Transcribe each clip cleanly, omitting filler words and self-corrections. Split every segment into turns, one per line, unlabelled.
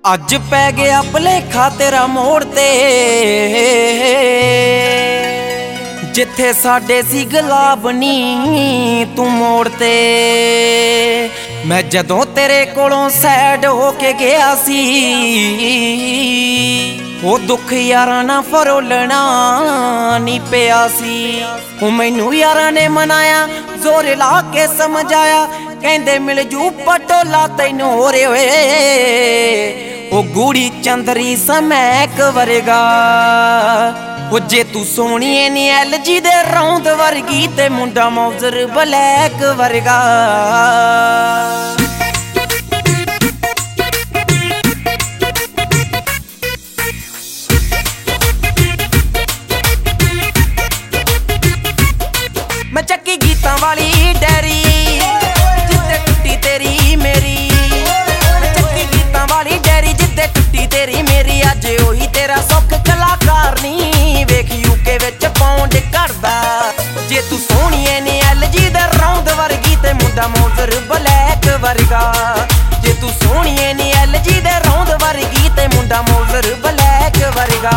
अज पै गया भलेखा तेरा मोड़ ते, जिथे साडे सी गुलाब नी तू मोड़ ते। मैं जदों तेरे कोलों सैड होके गया सी, वो दुख यारां ना फरोलना नी पिया सी। वो मैनू यारां ने मनाया जोर ला के समझाया, कहंदे मिल जू पटोला तैनू होरे होए। वो गूड़ी चंदरी समैक वर्गा, वो जे तू सोहणीए नी LG दे रौंद वर्गी, ते मुंडा मौजर ब्लैक वर्गा। मैं चक्की गीतां वाली डैरी, जिद्दे टुट्टी तेरी मेरी। मैं चक्की गीतां वाली डैरी, जिद्दे टुट्टी तेरी मेरी। अज ओही तेरा सुख कलाकार नी, वेख यूके विच पाउंड करदा। जे तू सोहणीए नी LG दे रौंद वर्गी, ते मुंडा मौजर ब्लैक वर्गा। जे तू सोहणीए नी LG दे रौंद वर्गी, ते मुंडा मौजर ब्लैक वर्गा।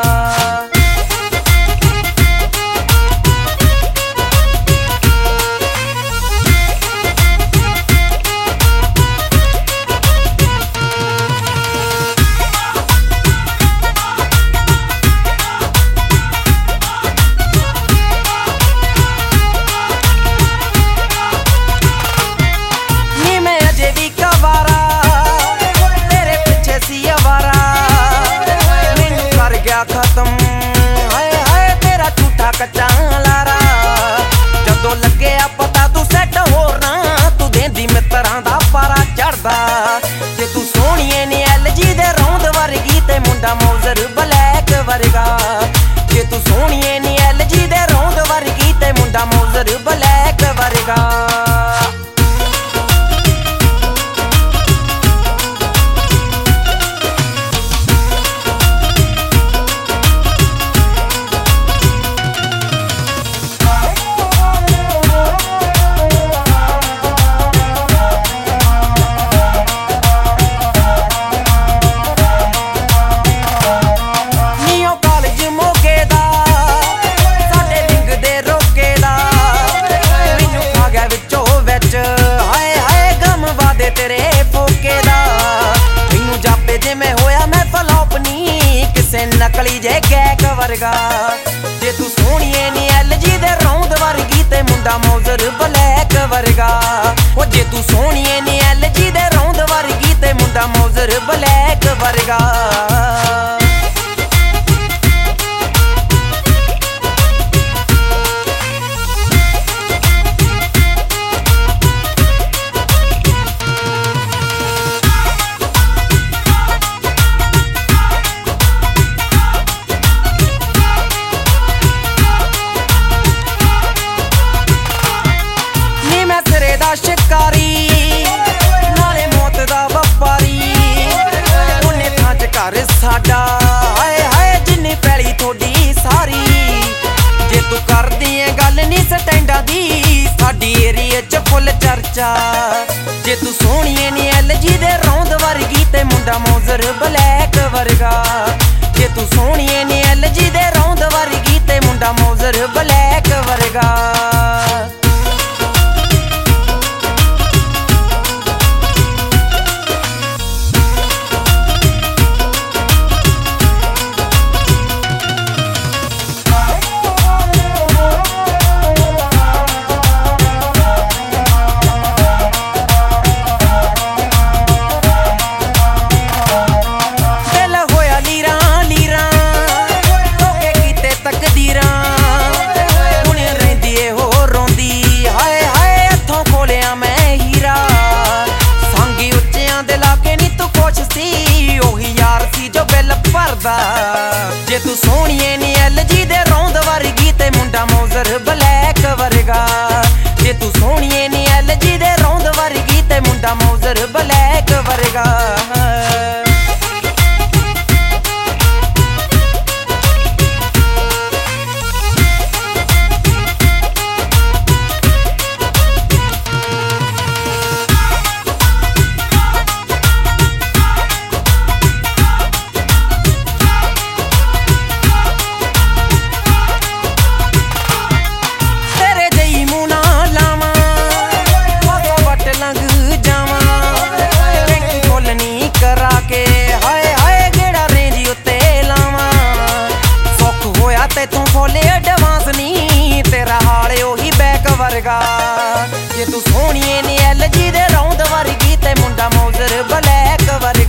खत्म हाय हाय तेरा झूठा कच्चा लारा, जदों लगे पता तू सैट होरना, तू देंदी मित्तरां दा पारा चढ़दा। जे तू सोहणीए नी LG दे रौंद वर्गी, ते मुंडा मौजर ब्लैक वर्गा। जे तू सोहणीए नी LG दे रौंद वर्गी, ते मुंडा मौजर ब्लैक वर्गा। तेरे फोके दा मैनू जापे जे मैं होया मैं फ्लॉप नी, किसे नकली जे गैक वर्गा। जे तू सोहणीए नी LG दे रौंद वर्गी, ते मुंडा मौजर ब्लैक वर्गा। ओ जे तू सोहणीए नी LG दे रौंद वर्गी, ते मुंडा मौजर ब्लैक वर्गा। शिकारी नाले मौत दा व्यापारी, उन्ने थां च घर साडा हाय हाय जिन्नी पैली थोड़ी सारी। जे तू करदी ऐ गल नी स्टैंडा दी, साडी एरिया च फुल चर्चा। जे तू सोहणीए नी LG दे रौंद वर्गी, ते मुंडा मौजर ब्लैक वर्गा। जे तू सोहणीए नी LG दे रौंद वर्गी, ते मुंडा मौजर ब्लैक वर्गा। जे तू सोहणीए नी LG दे रौंद वर्गी, ते मुंडा मौजर ब्लैक वर्गा। जे तू सोहणीए नी LG दे रौंद वर्गी, ते मुंडा मौजर ब्लैक वर्गा। ਤੇਥੋਂ ਫੋਲੇ ਐਡਵਾਂਸ ਨੀ, ਤੇਰਾ ਹਾਲ ਉਹੀ ਬੈਕ ਵਰਗਾ। ਜੇ ਤੂੰ ਸੋਹਣੀਏ ਨੇ LG ਦੇ ਰੌਂਦ ਵਰਗੀ ਤੇ ਮੁੰਡਾ ਮੌਜ਼ਰ ਬਲੈਕ ਵਰਗਾ।